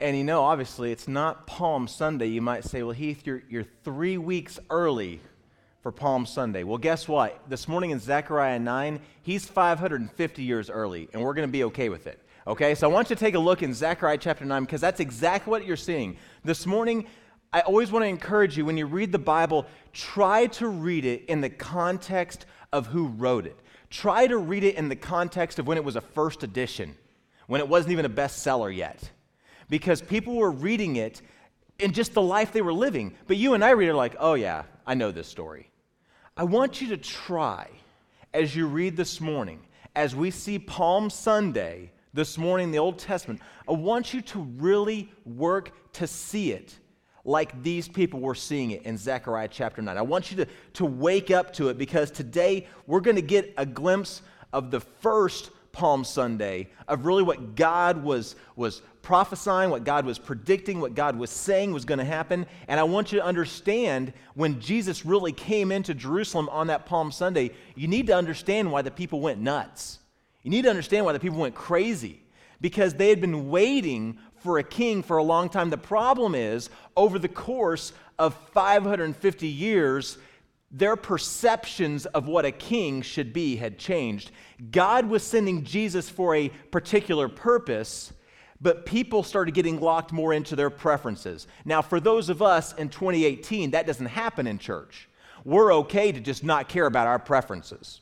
And obviously, it's not Palm Sunday. You might say, well, Heath, you're 3 weeks early for Palm Sunday. Well, guess what? This morning in Zechariah 9, he's 550 years early, and we're going to be okay with it. Okay, so I want you to take a look in Zechariah chapter 9, because that's exactly what you're seeing. This morning, I always want to encourage you, when you read the Bible, try to read it in the context of who wrote it. Try to read it in the context of when it was a first edition, when it wasn't even a bestseller yet. Because people were reading it in just the life they were living. But you and I read it like, oh yeah, I know this story. I want you to try, as you read this morning, as we see Palm Sunday this morning in the Old Testament, I want you to really work to see it like these people were seeing it in Zechariah chapter 9. I want you to wake up to it, because today we're going to get a glimpse of the first Palm Sunday, of really what God was prophesying, what God was predicting, what God was saying was going to happen. And I want you to understand, when Jesus really came into Jerusalem on that Palm Sunday, you need to understand why the people went nuts. You need to understand why the people went crazy, because they had been waiting for a king for a long time. The problem is, over the course of 550 years, their perceptions of what a king should be had changed. God was sending Jesus for a particular purpose, but people started getting locked more into their preferences. Now, for those of us in 2018, that doesn't happen in church. We're okay to just not care about our preferences.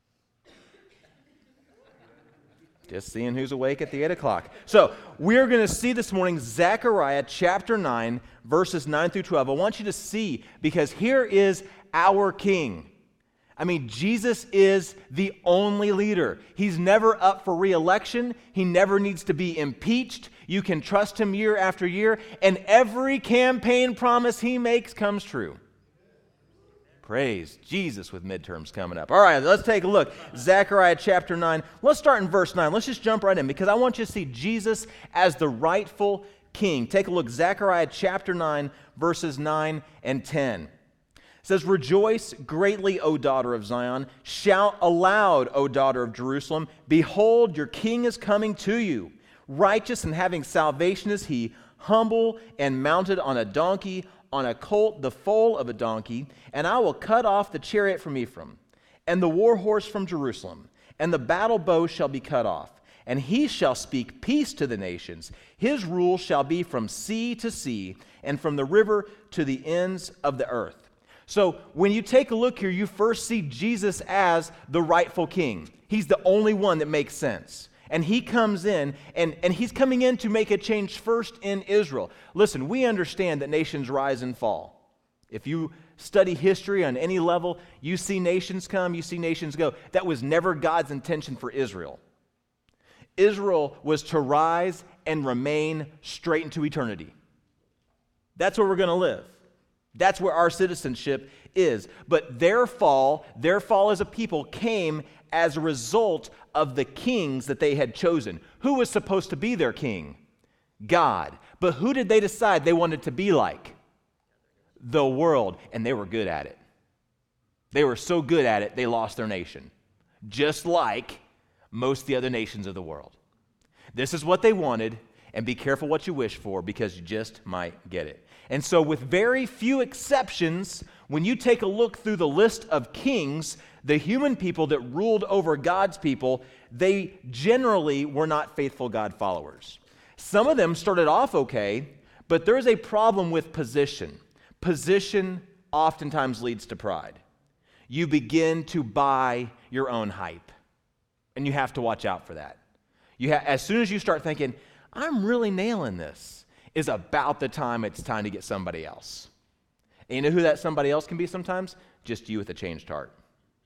Just seeing who's awake at the 8 o'clock. So, we're going to see this morning Zechariah chapter 9, verses 9 through 12. I want you to see, because here is our king. I mean, Jesus is the only leader. He's never up for re-election. He never needs to be impeached. You can trust him year after year, and every campaign promise he makes comes true. Praise Jesus with midterms coming up. All right, let's take a look. Zechariah chapter 9. Let's start in verse 9. Let's just jump right in, because I want you to see Jesus as the rightful king. Take a look. Zechariah chapter 9, verses 9 and 10. It says, "Rejoice greatly, O daughter of Zion. Shout aloud, O daughter of Jerusalem. Behold, your king is coming to you. Righteous and having salvation is he, humble and mounted on a donkey, on a colt, the foal of a donkey. And I will cut off the chariot from Ephraim, and the war horse from Jerusalem. And the battle bow shall be cut off. And he shall speak peace to the nations. His rule shall be from sea to sea, and from the river to the ends of the earth." So when you take a look here, you first see Jesus as the rightful king. He's the only one that makes sense. And he comes in, and he's coming in to make a change first in Israel. Listen, we understand that nations rise and fall. If you study history on any level, you see nations come, you see nations go. That was never God's intention for Israel. Israel was to rise and remain straight into eternity. That's where we're going to live. That's where our citizenship is. But their fall as a people came as a result of the kings that they had chosen. Who was supposed to be their king? God. But who did they decide they wanted to be like? The world. And they were good at it. They were so good at it, they lost their nation. Just like most of the other nations of the world. This is what they wanted, and be careful what you wish for, because you just might get it. And so, with very few exceptions, when you take a look through the list of kings, the human people that ruled over God's people, they generally were not faithful God followers. Some of them started off okay, but there's a problem with position. Position oftentimes leads to pride. You begin to buy your own hype, and you have to watch out for that. As soon as you start thinking, I'm really nailing this, is about the time it's time to get somebody else. And you know who that somebody else can be sometimes? Just you with a changed heart.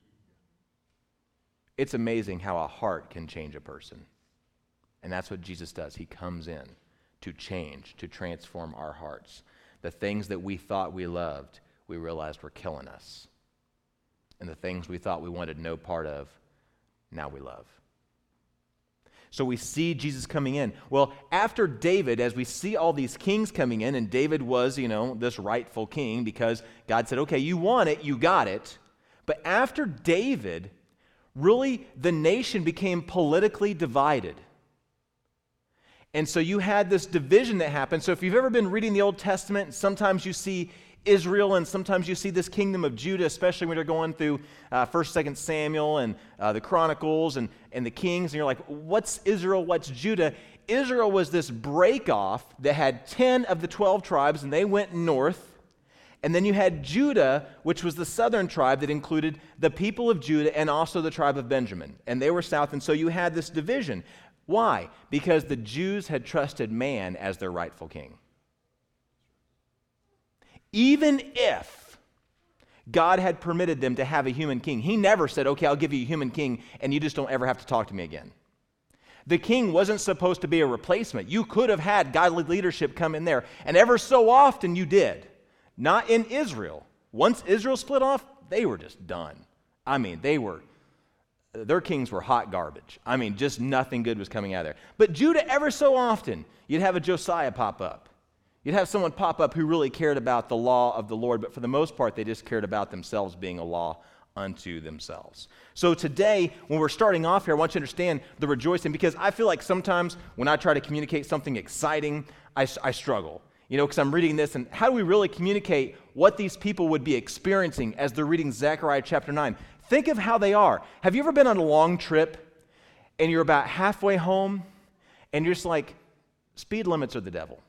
It's amazing how a heart can change a person. And that's what Jesus does. He comes in to change, to transform our hearts. The things that we thought we loved, we realized were killing us. And the things we thought we wanted no part of, now we love. So we see Jesus coming in. Well, after David, as we see all these kings coming in, and David was, this rightful king, because God said, okay, you want it, you got it. But after David, really the nation became politically divided. And so you had this division that happened. So if you've ever been reading the Old Testament, sometimes you see Israel and sometimes you see this kingdom of Judah, especially when you're going through 1st, 2nd Samuel and the Chronicles and the Kings, and you're like, what's Israel, what's Judah? Israel was this break-off that had 10 of the 12 tribes, and they went north. And then you had Judah, which was the southern tribe that included the people of Judah and also the tribe of Benjamin. And they were south, and so you had this division. Why? Because the Jews had trusted man as their rightful king. Even if God had permitted them to have a human king, he never said, okay, I'll give you a human king, and you just don't ever have to talk to me again. The king wasn't supposed to be a replacement. You could have had godly leadership come in there, and ever so often you did. Not in Israel. Once Israel split off, they were just done. I mean, their kings were hot garbage. I mean, just nothing good was coming out of there. But Judah, ever so often, you'd have a Josiah pop up. You'd have someone pop up who really cared about the law of the Lord, but for the most part, they just cared about themselves being a law unto themselves. So today, when we're starting off here, I want you to understand the rejoicing, because I feel like sometimes when I try to communicate something exciting, I struggle. Because I'm reading this, and how do we really communicate what these people would be experiencing as they're reading Zechariah chapter 9? Think of how they are. Have you ever been on a long trip, and you're about halfway home, and you're just like, speed limits are the devil.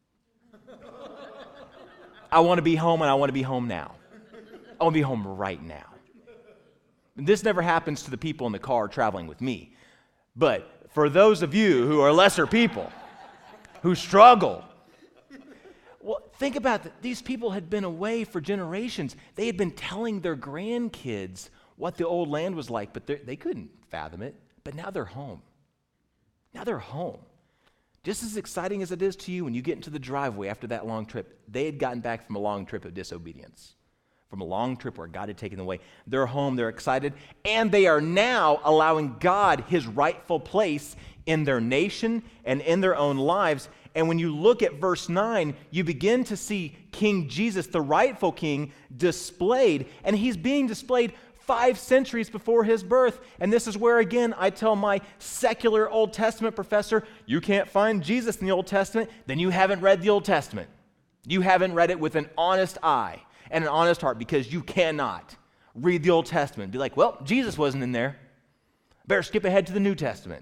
I want to be home, and I want to be home now. I want to be home right now. This never happens to the people in the car traveling with me. But for those of you who are lesser people, who struggle, well, think about that. These people had been away for generations. They had been telling their grandkids what the old land was like, but they couldn't fathom it. But now they're home. Now they're home. Just as exciting as it is to you when you get into the driveway after that long trip, they had gotten back from a long trip of disobedience, from a long trip where God had taken them away. They're home, they're excited, and they are now allowing God his rightful place in their nation and in their own lives. And when you look at verse 9, you begin to see King Jesus, the rightful king, displayed. And he's being displayed 5 centuries before his birth. And this is where, again, I tell my secular Old Testament professor, you can't find Jesus in the Old Testament, then you haven't read the Old Testament. You haven't read it with an honest eye and an honest heart, because you cannot read the Old Testament and be like, well, Jesus wasn't in there. Better skip ahead to the New Testament.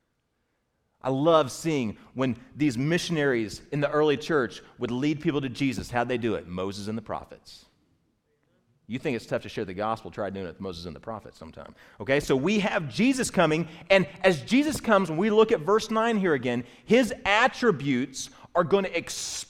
I love seeing when these missionaries in the early church would lead people to Jesus. How'd they do it? Moses and the prophets. You think it's tough to share the gospel, try doing it with Moses and the prophets sometime. Okay, so we have Jesus coming, and as Jesus comes, when we look at verse 9 here again, his attributes are going to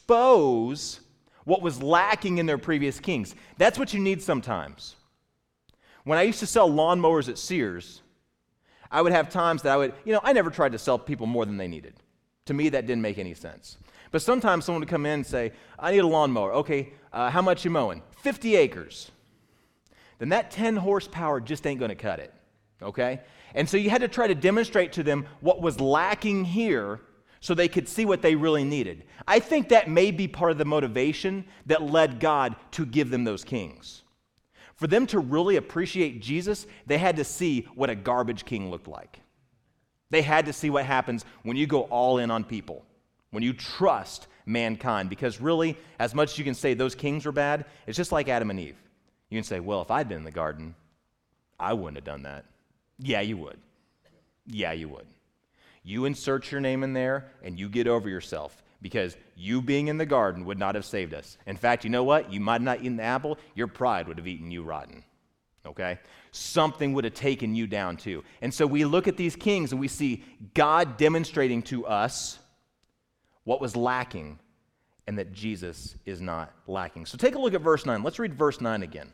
expose what was lacking in their previous kings. That's what you need sometimes. When I used to sell lawnmowers at Sears, I would have times that I never tried to sell people more than they needed. To me, that didn't make any sense. But sometimes someone would come in and say, I need a lawnmower. Okay, how much you mowing? 50 acres. Then that 10 horsepower just ain't going to cut it, okay? And so you had to try to demonstrate to them what was lacking here so they could see what they really needed. I think that may be part of the motivation that led God to give them those kings. For them to really appreciate Jesus, they had to see what a garbage king looked like. They had to see what happens when you go all in on people, when you trust mankind. Because really, as much as you can say those kings were bad, it's just like Adam and Eve. You can say, well, if I'd been in the garden, I wouldn't have done that. Yeah, you would. Yeah, you would. You insert your name in there, and you get over yourself. Because you being in the garden would not have saved us. In fact, you know what? You might not have eaten the apple. Your pride would have eaten you rotten. Okay? Something would have taken you down too. And so we look at these kings and we see God demonstrating to us what was lacking and that Jesus is not lacking. So take a look at verse 9. Let's read verse 9 again.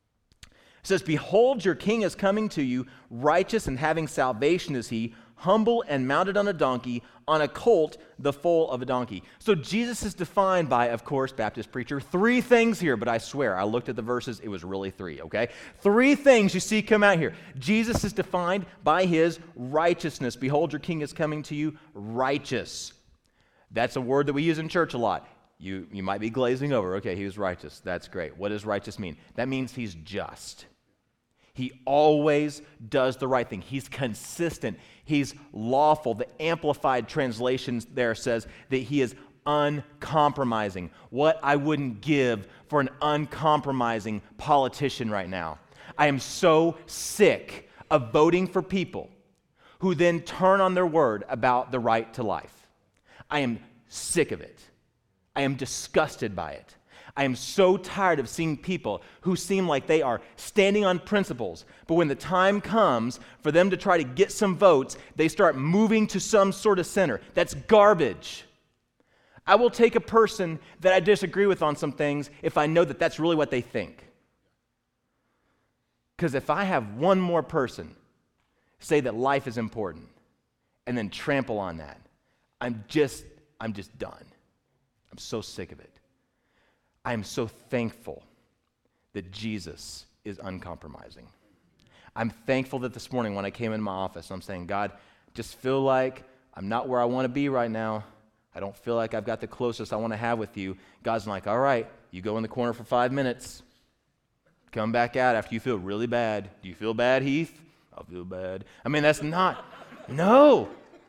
It says, behold, your king is coming to you, righteous and having salvation is he, humble and mounted on a donkey, on a colt, the foal of a donkey. So Jesus is defined by, of course, Baptist preacher, 3 things here, but I swear, I looked at the verses, it was really 3, okay? 3 things you see come out here. Jesus is defined by his righteousness. Behold, your king is coming to you, righteous. That's a word that we use in church a lot. You might be glazing over, okay, he was righteous. That's great. What does righteous mean? That means he's just. He always does the right thing. He's consistent. He's lawful. The Amplified translation there says that he is uncompromising. What I wouldn't give for an uncompromising politician right now. I am so sick of voting for people who then turn on their word about the right to life. I am sick of it. I am disgusted by it. I am so tired of seeing people who seem like they are standing on principles, but when the time comes for them to try to get some votes, they start moving to some sort of center. That's garbage. I will take a person that I disagree with on some things if I know that that's really what they think. Because if I have one more person say that life is important and then trample on that, I'm just done. I'm so sick of it. I am so thankful that Jesus is uncompromising. I'm thankful that this morning when I came in my office, I'm saying, God, just feel like I'm not where I want to be right now. I don't feel like I've got the closest I want to have with you. God's like, all right, you go in the corner for 5 minutes. Come back out after you feel really bad. Do you feel bad, Heath? I feel bad. I mean, that's not, no.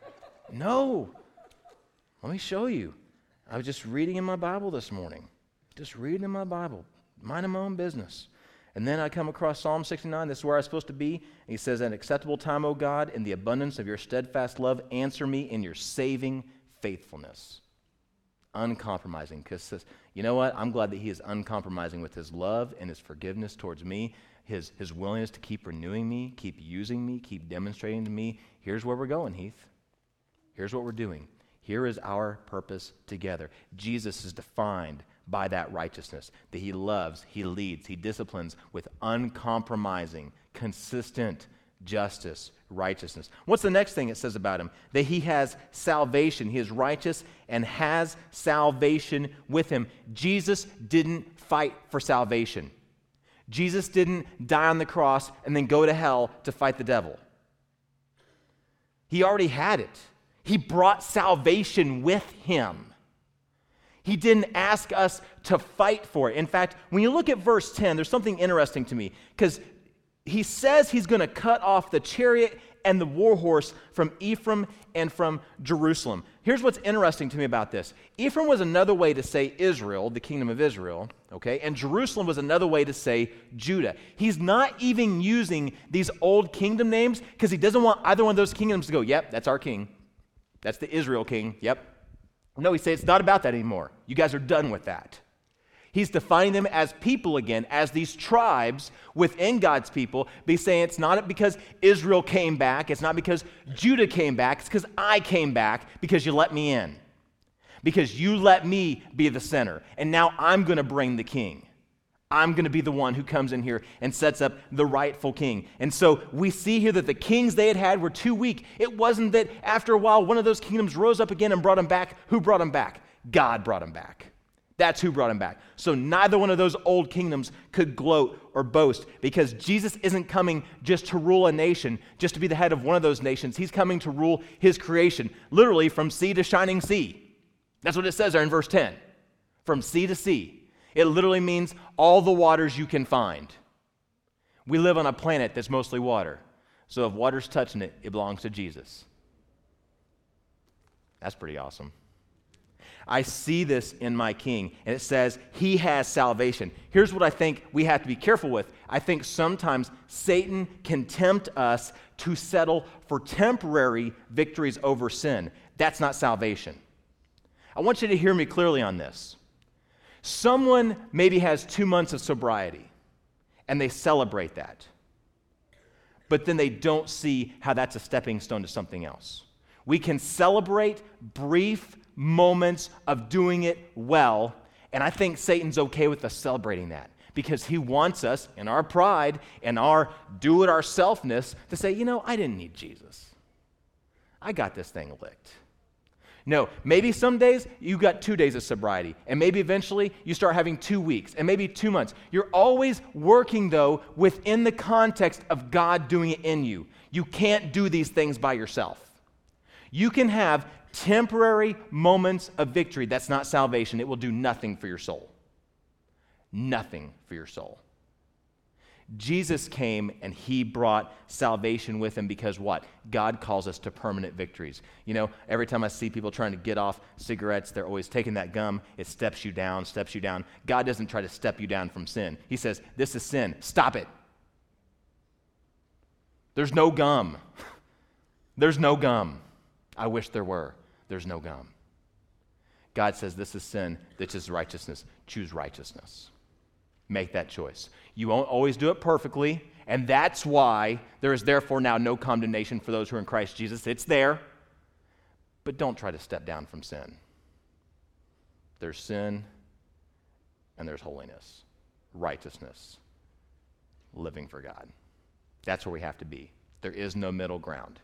Let me show you. I was just reading in my Bible this morning. Just reading in my Bible, minding my own business. And then I come across Psalm 69. This is where I'm supposed to be. And he says, an acceptable time, O God, in the abundance of your steadfast love, answer me in your saving faithfulness. Uncompromising. Because you know what? I'm glad that he is uncompromising with his love and his forgiveness towards me, his willingness to keep renewing me, keep using me, keep demonstrating to me. Here's where we're going, Heath. Here's what we're doing. Here is our purpose together. Jesus is defined by that righteousness, that he loves, he leads, he disciplines with uncompromising, consistent justice, righteousness. What's the next thing it says about him? That he has salvation. He is righteous and has salvation with him. Jesus didn't fight for salvation. Jesus didn't die on the cross and then go to hell to fight the devil. He already had it. He brought salvation with him. He didn't ask us to fight for it. In fact, when you look at verse 10, there's something interesting to me, because he says he's going to cut off the chariot and the war horse from Ephraim and from Jerusalem. Here's what's interesting to me about this. Ephraim was another way to say Israel, the kingdom of Israel, okay? And Jerusalem was another way to say Judah. He's not even using these old kingdom names because he doesn't want either one of those kingdoms to go, yep, that's our king. That's the Israel king, yep. No, he says it's not about that anymore. You guys are done with that. He's defining them as people again, as these tribes within God's people. But he's saying it's not because Israel came back. It's not because Judah came back. It's because I came back because you let me in. Because you let me be the center. And now I'm going to bring the king. I'm going to be the one who comes in here and sets up the rightful king. And so we see here that the kings they had were too weak. It wasn't that after a while one of those kingdoms rose up again and brought them back. Who brought them back? God brought them back. That's who brought him back. So neither one of those old kingdoms could gloat or boast, because Jesus isn't coming just to rule a nation, just to be the head of one of those nations. He's coming to rule his creation, literally from sea to shining sea. That's what it says there in verse 10. From sea to sea. It literally means all the waters you can find. We live on a planet that's mostly water. So if water's touching it, it belongs to Jesus. That's pretty awesome. I see this in my king, and it says he has salvation. Here's what I think we have to be careful with. I think sometimes Satan can tempt us to settle for temporary victories over sin. That's not salvation. I want you to hear me clearly on this. Someone maybe has 2 months of sobriety, and they celebrate that. But then they don't see how that's a stepping stone to something else. We can celebrate brief moments of doing it well, and I think Satan's okay with us celebrating that, because he wants us, in our pride and our do-it-ourselfness, to say, you know, I didn't need Jesus. I got this thing licked. No, maybe some days you got 2 days of sobriety, and maybe eventually you start having 2 weeks, and maybe 2 months. You're always working, though, within the context of God doing it in you. You can't do these things by yourself. You can have temporary moments of victory. That's not salvation. It will do nothing for your soul. Nothing for your soul. Jesus came and he brought salvation with him because what? God calls us to permanent victories. You know, every time I see people trying to get off cigarettes, they're always taking that gum. It steps you down, steps you down. God doesn't try to step you down from sin. He says, this is sin. Stop it. There's no gum. There's no gum. I wish there were. There's no gum. God says this is sin. This is righteousness. Choose righteousness. Make that choice. You won't always do it perfectly, and that's why there is therefore now no condemnation for those who are in Christ Jesus. It's there, but don't try to step down from sin. There's sin, and there's holiness, righteousness, living for God. That's where we have to be. There is no middle ground.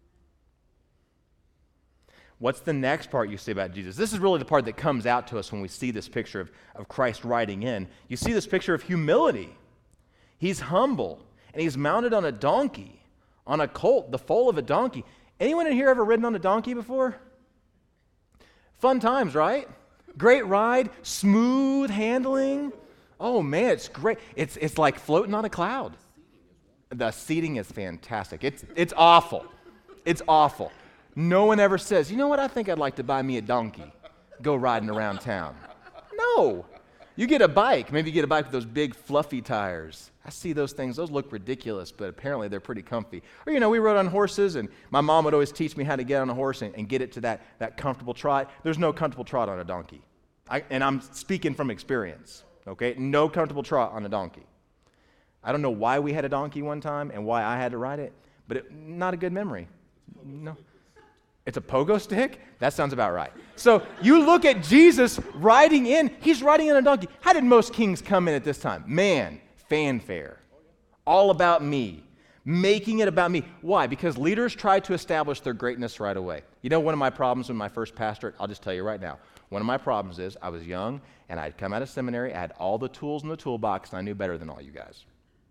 What's the next part you see about Jesus? This is really the part that comes out to us when we see this picture of Christ riding in. You see this picture of humility. He's humble, and he's mounted on a donkey, on a colt, the foal of a donkey. Anyone in here ever ridden on a donkey before? Fun times, right? Great ride, smooth handling. Oh, man, it's great. It's like floating on a cloud. The seating is fantastic. It's awful. It's awful. No one ever says, you know what, I think I'd like to buy me a donkey, go riding around town. No. You get a bike. Maybe you get a bike with those big fluffy tires. I see those things. Those look ridiculous, but apparently they're pretty comfy. Or, you know, we rode on horses, and my mom would always teach me how to get on a horse and get it to that comfortable trot. There's no comfortable trot on a donkey. And I'm speaking from experience, okay? No comfortable trot on a donkey. I don't know why we had a donkey one time and why I had to ride it, but not a good memory. No. It's a pogo stick? That sounds about right. So you look at Jesus riding in. He's riding in a donkey. How did most kings come in at this time? Man, fanfare. All about me. Making it about me. Why? Because leaders try to establish their greatness right away. You know, one of my problems with my first pastorate, I'll just tell you right now. One of my problems is I was young, and I'd come out of seminary. I had all the tools in the toolbox, and I knew better than all you guys.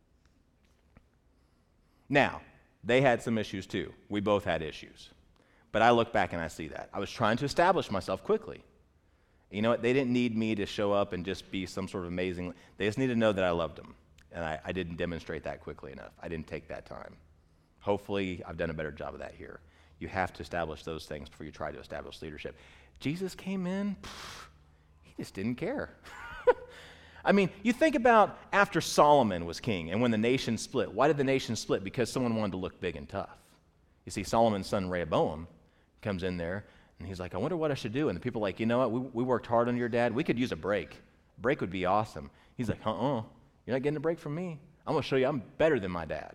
Now, they had some issues too. We both had issues. But I look back and I see that. I was trying to establish myself quickly. You know what? They didn't need me to show up and just be some sort of amazing. They just needed to know that I loved them. And I didn't demonstrate that quickly enough. I didn't take that time. Hopefully, I've done a better job of that here. You have to establish those things before you try to establish leadership. Jesus came in, he just didn't care. I mean, you think about after Solomon was king and when the nation split. Why did the nation split? Because someone wanted to look big and tough. You see, Solomon's son Rehoboam comes in there, and he's like, I wonder what I should do. And the people are like, you know what, we worked hard on your dad. We could use a break. A break would be awesome. He's like, you're not getting a break from me. I'm going to show you I'm better than my dad.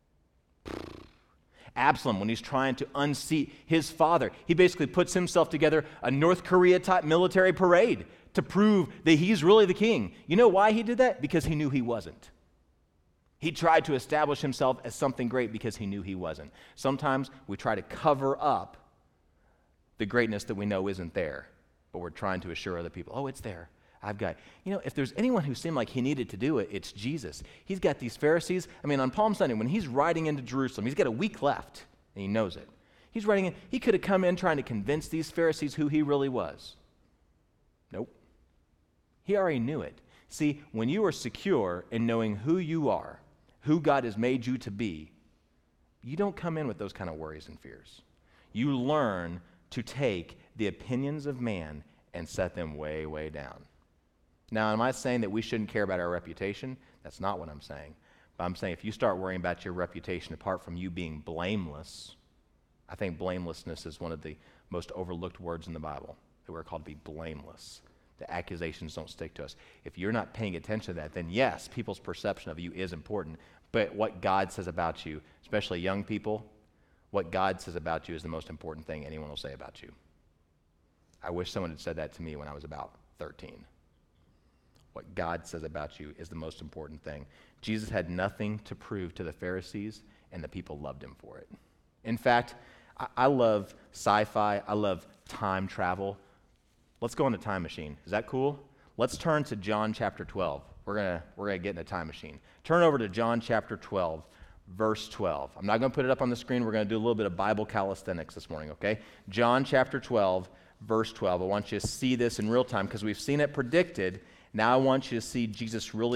Absalom, when he's trying to unseat his father, he basically puts himself together a North Korea-type military parade to prove that he's really the king. You know why he did that? Because he knew he wasn't. He tried to establish himself as something great because he knew he wasn't. Sometimes we try to cover up the greatness that we know isn't there, but we're trying to assure other people, oh, it's there. I've got, you know, if there's anyone who seemed like he needed to do it, it's Jesus. He's got these Pharisees. I mean, on Palm Sunday, when he's riding into Jerusalem, he's got a week left, and he knows it. He's riding in. He could have come in trying to convince these Pharisees who he really was. Nope. He already knew it. See, when you are secure in knowing who you are, who God has made you to be, you don't come in with those kind of worries and fears. You learn to take the opinions of man and set them way, way down. Now, am I saying that we shouldn't care about our reputation? That's not what I'm saying. But I'm saying if you start worrying about your reputation apart from you being blameless, I think blamelessness is one of the most overlooked words in the Bible, that we're called to be blameless. The accusations don't stick to us. If you're not paying attention to that, then yes, people's perception of you is important. But what God says about you, especially young people, what God says about you is the most important thing anyone will say about you. I wish someone had said that to me when I was about 13. What God says about you is the most important thing. Jesus had nothing to prove to the Pharisees, and the people loved him for it. In fact, I love sci-fi. I love time travel. Let's go in a time machine. Is that cool? Let's turn to John chapter 12. We're gonna get in a time machine. Turn over to John chapter 12, verse 12. I'm not going to put it up on the screen. We're going to do a little bit of Bible calisthenics this morning, okay? John chapter 12, verse 12. I want you to see this in real time because we've seen it predicted. Now I want you to see Jesus really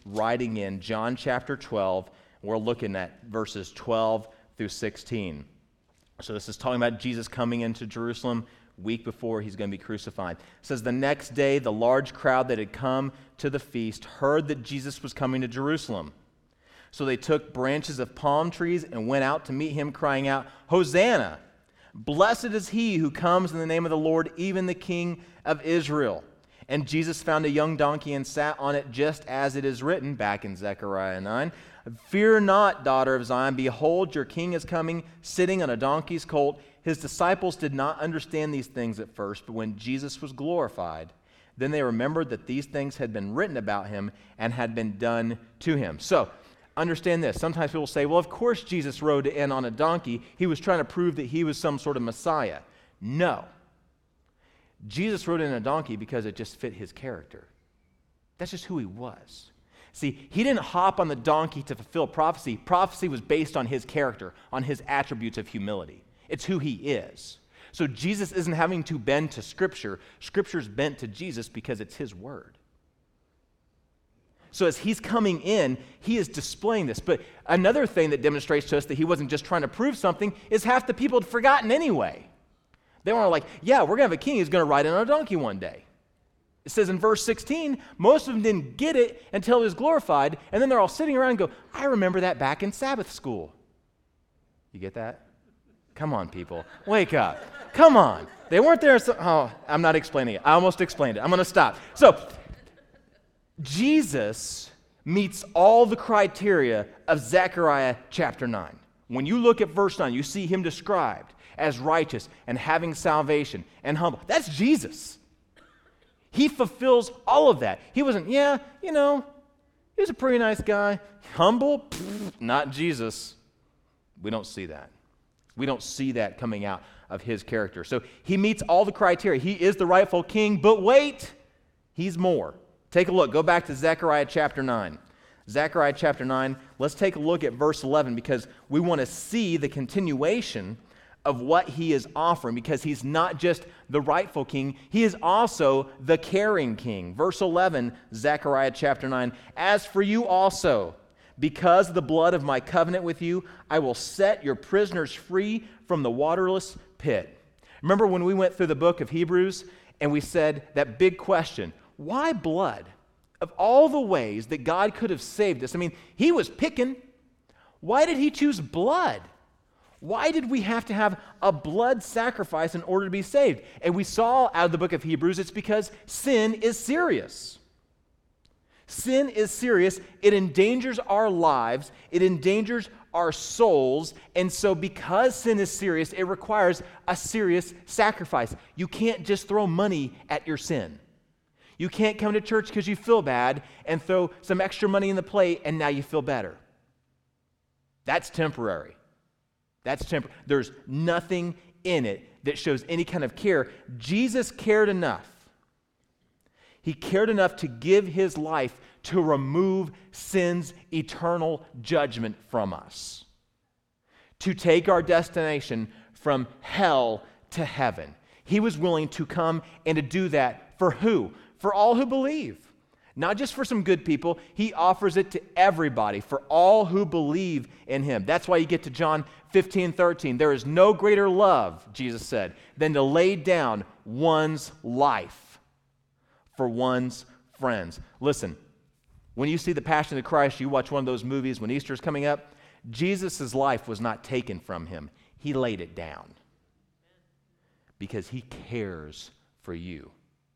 writing in John chapter 12. We're looking at verses 12 through 16. So this is talking about Jesus coming into Jerusalem week before he's going to be crucified. It says, the next day, the large crowd that had come to the feast heard that Jesus was coming to Jerusalem. So they took branches of palm trees and went out to meet him, crying out, Hosanna! Blessed is he who comes in the name of the Lord, even the King of Israel. And Jesus found a young donkey and sat on it, just as it is written, back in Zechariah 9, Fear not, daughter of Zion, behold, your king is coming, sitting on a donkey's colt. His disciples did not understand these things at first, but when Jesus was glorified, then they remembered that these things had been written about him and had been done to him. So, understand this. Sometimes people say, well, of course Jesus rode in on a donkey. He was trying to prove that he was some sort of Messiah. No. Jesus rode in a donkey because it just fit his character. That's just who he was. See, he didn't hop on the donkey to fulfill prophecy. Prophecy was based on his character, on his attributes of humility. It's who he is. So Jesus isn't having to bend to Scripture. Scripture's bent to Jesus because it's his word. So as he's coming in, he is displaying this. But another thing that demonstrates to us that he wasn't just trying to prove something is half the people had forgotten anyway. They were like, yeah, we're going to have a king who's going to ride in on a donkey one day. It says in verse 16, most of them didn't get it until he was glorified, and then they're all sitting around and go, I remember that back in Sabbath school. You get that? Come on, people. Wake up. Come on. They weren't there. I'm not explaining it. I almost explained it. I'm going to stop. So, Jesus meets all the criteria of Zechariah chapter 9. When you look at verse 9, you see him described as righteous and having salvation and humble. That's Jesus. He fulfills all of that. He wasn't, he was a pretty nice guy. Humble? Pfft, not Jesus. We don't see that. We don't see that coming out of his character. So he meets all the criteria. He is the rightful king, but wait, he's more. Take a look. Go back to Zechariah chapter 9. Zechariah chapter 9, let's take a look at verse 11 because we want to see the continuation of what he is offering, because he's not just the rightful king, he is also the caring king. Verse 11, Zechariah chapter 9, as for you also, because of the blood of my covenant with you, I will set your prisoners free from the waterless pit. Remember when we went through the book of Hebrews and we said that big question, why blood? Of all the ways that God could have saved us, he was picking. Why did he choose blood? Why did we have to have a blood sacrifice in order to be saved? And we saw out of the book of Hebrews, it's because sin is serious. Sin is serious. It endangers our lives. It endangers our souls. And so because sin is serious, it requires a serious sacrifice. You can't just throw money at your sin. You can't come to church because you feel bad and throw some extra money in the plate and now you feel better. That's temporary. There's nothing in it that shows any kind of care. Jesus cared enough. He cared enough to give his life to remove sin's eternal judgment from us, to take our destination from hell to heaven. He was willing to come and to do that for who? For all who believe. Not just for some good people. He offers it to everybody, for all who believe in him. That's why you get to John 15:13. There is no greater love, Jesus said, than to lay down one's life for one's friends. Listen, when you see the Passion of the Christ, you watch one of those movies when Easter's coming up, Jesus' life was not taken from him. He laid it down because he cares for you.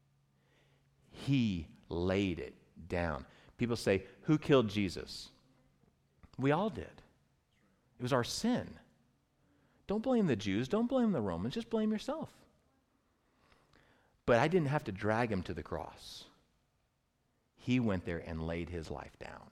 He laid it down. People say, who killed Jesus? We all did. It was our sin. Don't blame the Jews. Don't blame the Romans. Just blame yourself. But I didn't have to drag him to the cross. He went there and laid his life down.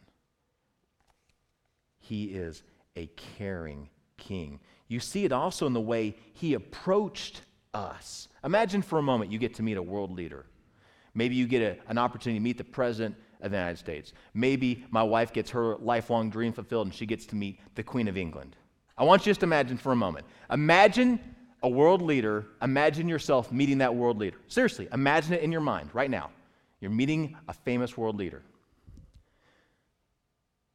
He is a caring king. You see it also in the way he approached us. Imagine for a moment you get to meet a world leader. Maybe you get an opportunity to meet the President of the United States. Maybe my wife gets her lifelong dream fulfilled and she gets to meet the Queen of England. I want you just to imagine for a moment. Imagine a world leader. Imagine yourself meeting that world leader. Seriously, imagine it in your mind right now. You're meeting a famous world leader.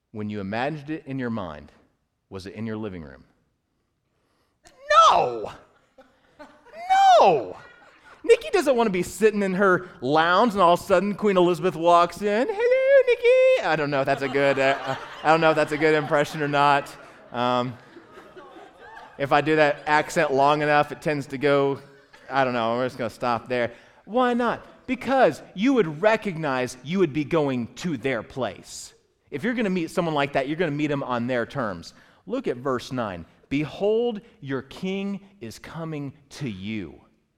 When you imagined it in your mind, was it in your living room? No! No! Nikki doesn't want to be sitting in her lounge and all of a sudden Queen Elizabeth walks in. Hello, Nikki. I don't know if that's a good impression or not. If I do that accent long enough, it tends to go, I don't know, we're just going to stop there. Why not? Because you would recognize you would be going to their place. If you're going to meet someone like that, you're going to meet them on their terms. Look at verse 9. Behold, your king is coming to you.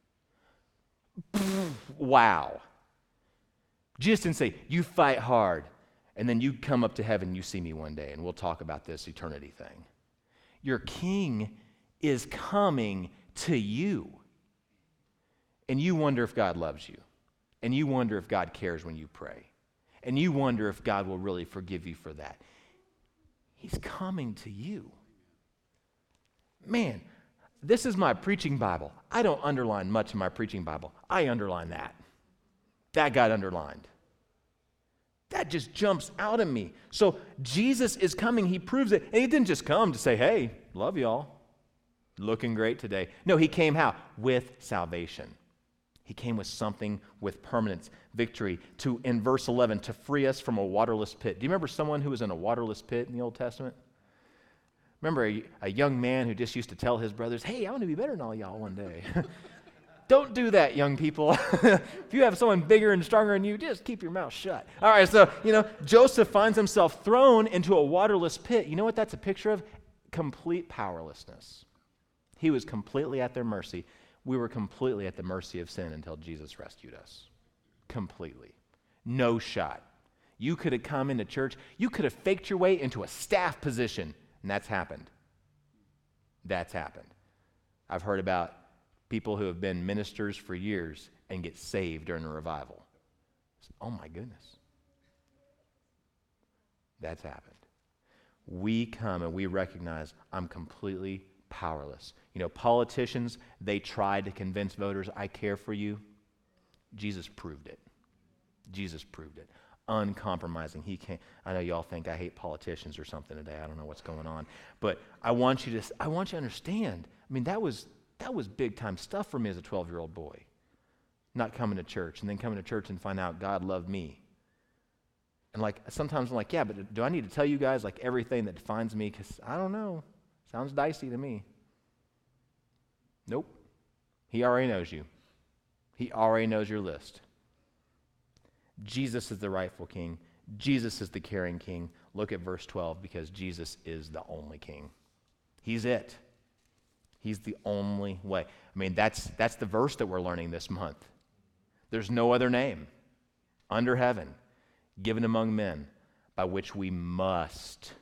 Wow. Jesus didn't say, you fight hard, and then you come up to heaven, you see me one day, and we'll talk about this eternity thing. Your king is coming to you. And you wonder if God loves you. And you wonder if God cares when you pray. And you wonder if God will really forgive you for that. He's coming to you. Man, this is my preaching Bible. I don't underline much in my preaching Bible. I underline that. That got underlined. That just jumps out at me. So Jesus is coming. He proves it. And he didn't just come to say, hey, love y'all. Looking great today. No, he came how? With salvation. He came with something with permanence, victory, in verse 11, to free us from a waterless pit. Do you remember someone who was in a waterless pit in the Old Testament? Remember a young man who just used to tell his brothers, hey, I want to be better than all y'all one day. Don't do that, young people. If you have someone bigger and stronger than you, just keep your mouth shut. All right, so, Joseph finds himself thrown into a waterless pit. You know what that's a picture of? Complete powerlessness. He was completely at their mercy. We were completely at the mercy of sin until Jesus rescued us. Completely. No shot. You could have come into church. You could have faked your way into a staff position, and that's happened. That's happened. I've heard about people who have been ministers for years and get saved during a revival. Oh my goodness. That's happened. We come and we recognize I'm completely powerless. Politicians, they tried to convince voters, I care for you. Jesus proved it. Jesus proved it. Uncompromising. He can't. I know y'all think I hate politicians or something today. I don't know what's going on. But I want you to understand. I mean, that was big time stuff for me as a 12-year-old boy. Not coming to church and then coming to church and find out God loved me. And sometimes I'm like, yeah, but do I need to tell you guys everything that defines me? Because I don't know. Sounds dicey to me. Nope. He already knows you. He already knows your list. Jesus is the rightful king. Jesus is the caring king. Look at verse 12, because Jesus is the only king. He's it. He's the only way. I mean, that's the verse that we're learning this month. There's no other name under heaven given among men by which we must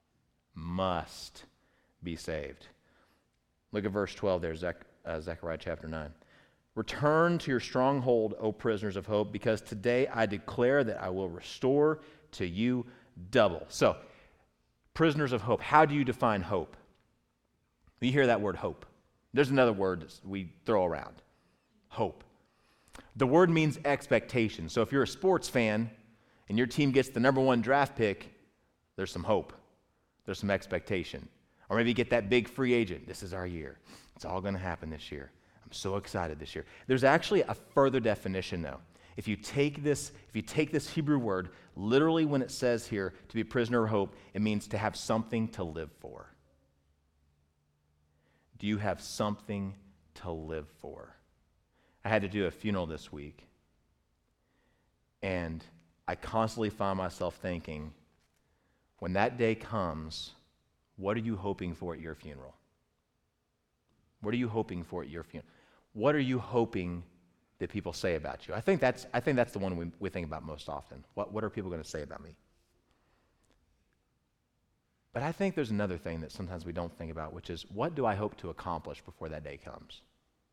be saved. Look at verse 12 there, Zechariah chapter 9. Return to your stronghold, O prisoners of hope, because today I declare that I will restore to you double. So, prisoners of hope, how do you define hope? You hear that word hope. There's another word that we throw around. Hope. The word means expectation. So if you're a sports fan and your team gets the number 1 draft pick, there's some hope. There's some expectation. Or maybe you get that big free agent. This is our year. It's all going to happen this year. I'm so excited this year. There's actually a further definition, though. If you take this Hebrew word, literally when it says here to be a prisoner of hope, it means to have something to live for. Do you have something to live for? I had to do a funeral this week, and I constantly find myself thinking, when that day comes, what are you hoping for at your funeral? What are you hoping for at your funeral? What are you hoping that people say about you? I think that's the one we think about most often. What are people going to say about me? But I think there's another thing that sometimes we don't think about, which is, what do I hope to accomplish before that day comes?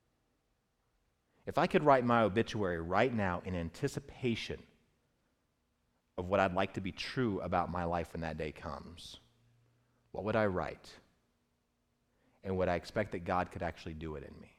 If I could write my obituary right now in anticipation of what I'd like to be true about my life when that day comes, what would I write? And would I expect that God could actually do it in me?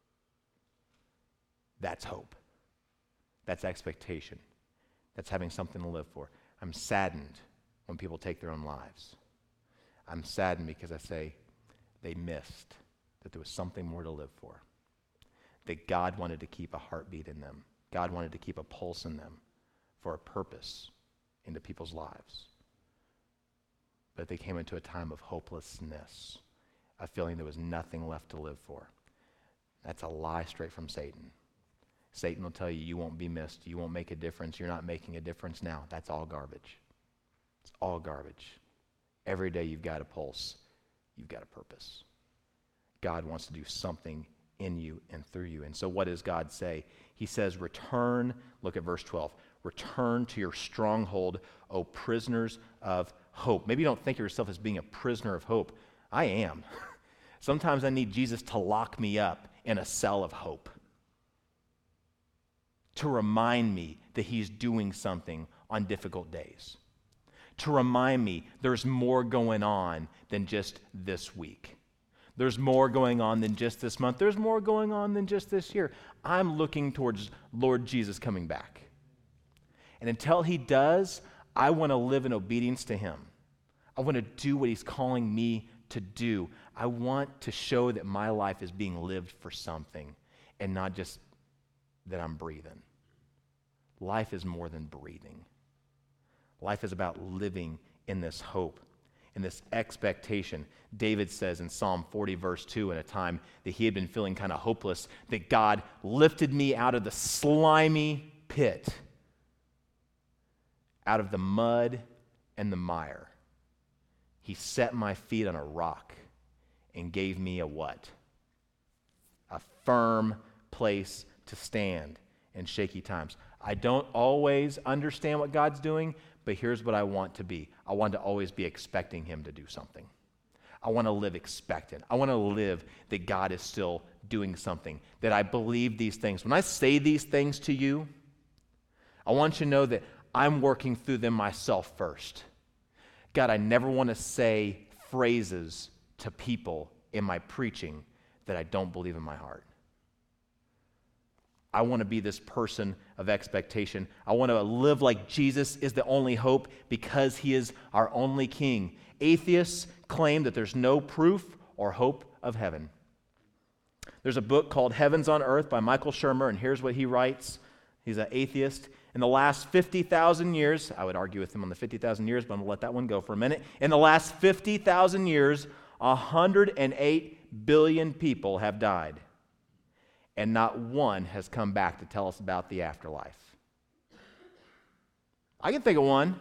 That's hope. That's expectation. That's having something to live for. I'm saddened when people take their own lives. I'm saddened because I say they missed that there was something more to live for, that God wanted to keep a heartbeat in them. God wanted to keep a pulse in them for a purpose into people's lives. But they came into a time of hopelessness, a feeling there was nothing left to live for. That's a lie straight from Satan. Satan will tell you, you won't be missed, you won't make a difference, you're not making a difference now. That's all garbage. It's all garbage. Every day you've got a pulse, you've got a purpose. God wants to do something in you and through you. And so what does God say? He says, return, look at verse 12, return to your stronghold, O prisoners of hope. Maybe you don't think of yourself as being a prisoner of hope. I am. Sometimes I need Jesus to lock me up in a cell of hope, to remind me that he's doing something on difficult days, to remind me there's more going on than just this week. There's more going on than just this month. There's more going on than just this year. I'm looking towards Lord Jesus coming back. And until he does, I want to live in obedience to him. I want to do what he's calling me to do. I want to show that my life is being lived for something and not just that I'm breathing. Life is more than breathing. Life is about living in this hope, in this expectation. David says in Psalm 40, verse 2, in a time that he had been feeling kind of hopeless, that God lifted me out of the slimy pit, out of the mud and the mire. He set my feet on a rock and gave me a what? A firm place to stand in shaky times. I don't always understand what God's doing, but here's what I want to be. I want to always be expecting him to do something. I want to live expectant. I want to live that God is still doing something, that I believe these things. When I say these things to you, I want you to know that I'm working through them myself first. God, I never want to say phrases to people in my preaching that I don't believe in my heart. I want to be this person of expectation. I want to live like Jesus is the only hope because he is our only king. Atheists claim that there's no proof or hope of heaven. There's a book called Heavens on Earth by Michael Shermer, and here's what he writes. He's an atheist. In the last 50,000 years, I would argue with him on the 50,000 years, but I'm going to let that one go for a minute. In the last 50,000 years, 108 billion people have died, and not one has come back to tell us about the afterlife. I can think of one.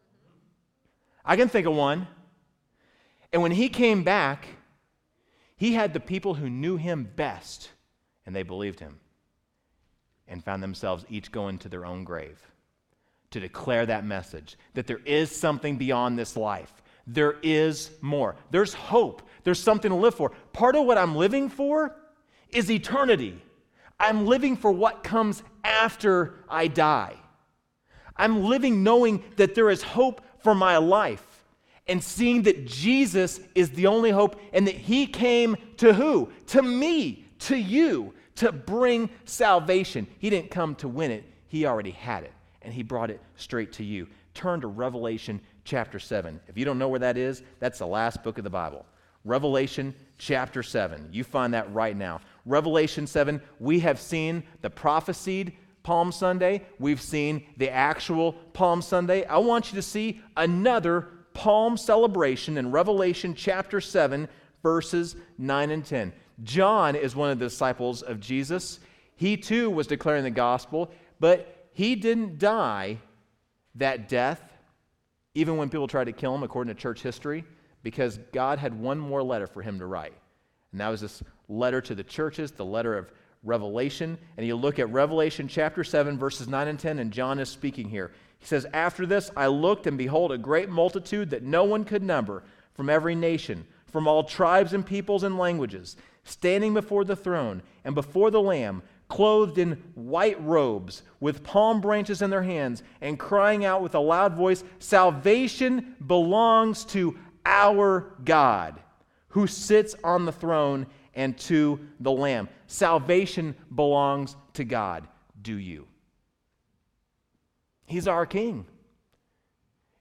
And when he came back, he had the people who knew him best, and they believed him, and found themselves each going to their own grave to declare that message, that there is something beyond this life. There is more. There's hope. There's something to live for. Part of what I'm living for is eternity. I'm living for what comes after I die. I'm living knowing that there is hope for my life and seeing that Jesus is the only hope and that he came to who? To me, to you, to bring salvation. He didn't come to win it. He already had it, and he brought it straight to you. Turn to Revelation chapter 7. If you don't know where that is, that's the last book of the Bible. Revelation chapter 7. You find that right now. Revelation 7, we have seen the prophesied Palm Sunday. We've seen the actual Palm Sunday. I want you to see another Palm celebration in Revelation chapter 7, verses 9 and 10. John is one of the disciples of Jesus. He too was declaring the gospel, but he didn't die that death, even when people tried to kill him, according to church history, because God had one more letter for him to write. And that was this letter to the churches, the letter of Revelation. And you look at Revelation chapter 7, verses 9 and 10, and John is speaking here. He says, "After this I looked, and behold, a great multitude that no one could number, from every nation, from all tribes and peoples and languages, standing before the throne and before the Lamb, clothed in white robes, with palm branches in their hands, and crying out with a loud voice, 'Salvation belongs to our God, who sits on the throne, and to the Lamb.'" Salvation belongs to God. Do you? He's our King.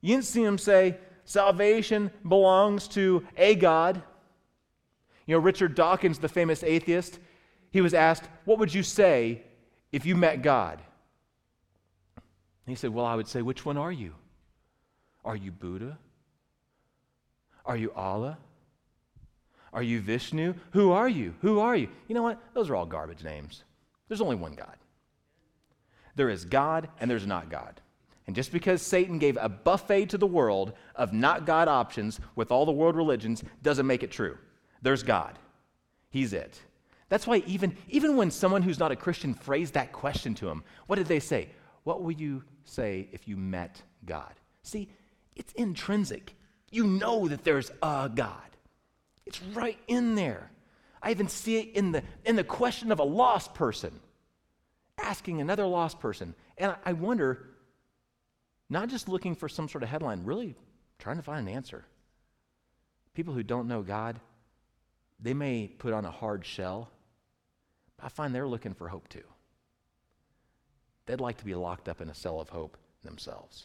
You didn't see him say, salvation belongs to a God. You know, Richard Dawkins, the famous atheist, he was asked, what would you say if you met God? And he said, well, I would say, which one are you? Are you Buddha? Are you Allah? Are you Vishnu? Who are you? Who are you? You know what? Those are all garbage names. There's only one God. There is God and there's not God. And just because Satan gave a buffet to the world of not God options with all the world religions doesn't make it true. There's God. He's it. That's why even when someone who's not a Christian phrased that question to him, what did they say? What would you say if you met God? See, it's intrinsic. You know that there's a God. It's right in there. I even see it in the question of a lost person asking another lost person. And I wonder, not just looking for some sort of headline, really trying to find an answer. People who don't know God, they may put on a hard shell, but I find they're looking for hope too. They'd like to be locked up in a cell of hope themselves.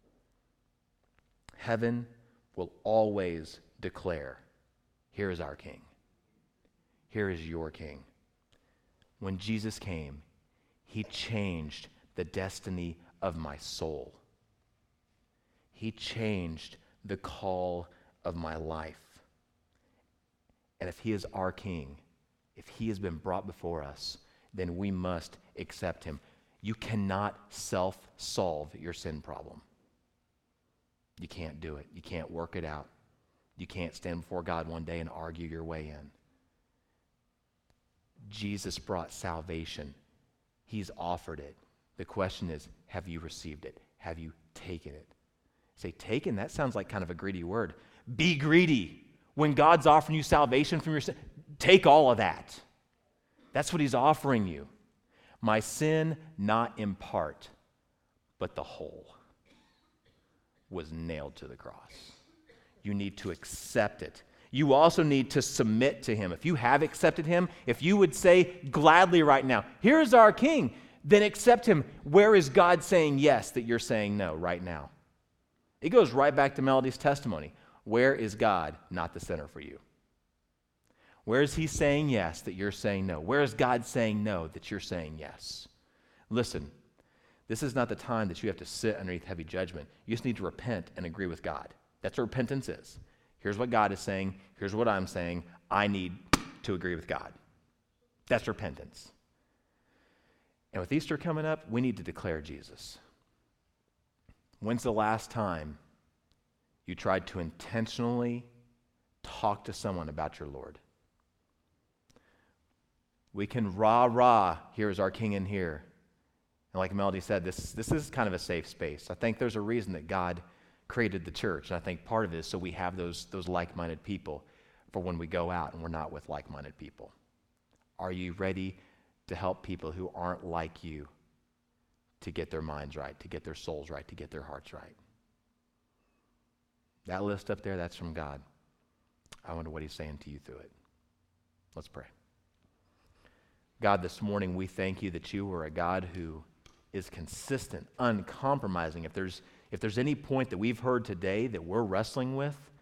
Heaven will always declare, here is our King. Here is your King. When Jesus came, he changed the destiny of my soul. He changed the call of my life. And if he is our King, if he has been brought before us, then we must accept him. You cannot self-solve your sin problem. You can't do it. You can't work it out. You can't stand before God one day and argue your way in. Jesus brought salvation. He's offered it. The question is, have you received it? Have you taken it? Say, taken, that sounds like kind of a greedy word. Be greedy. When God's offering you salvation from your sin, take all of that. That's what he's offering you. My sin, not in part, but the whole, was nailed to the cross. You need to accept it. You also need to submit to him. If you have accepted him, if you would say gladly right now, here is our King, then accept him. Where is God saying yes that you're saying no right now? It goes right back to Melody's testimony. Where is God not the center for you? Where is he saying yes that you're saying no? Where is God saying no that you're saying yes? Listen, this is not the time that you have to sit underneath heavy judgment. You just need to repent and agree with God. That's what repentance is. Here's what God is saying. Here's what I'm saying. I need to agree with God. That's repentance. And with Easter coming up, we need to declare Jesus. When's the last time you tried to intentionally talk to someone about your Lord? We can rah, here is our King in here. And like Melody said, this is kind of a safe space. I think there's a reason that God created the church. And I think part of it is so we have those like-minded people for when we go out and we're not with like-minded people. Are you ready to help people who aren't like you to get their minds right, to get their souls right, to get their hearts right? That list up there, that's from God. I wonder what he's saying to you through it. Let's pray. God, this morning we thank you that you are a God who is consistent, uncompromising. If there's any point that we've heard today that we're wrestling with,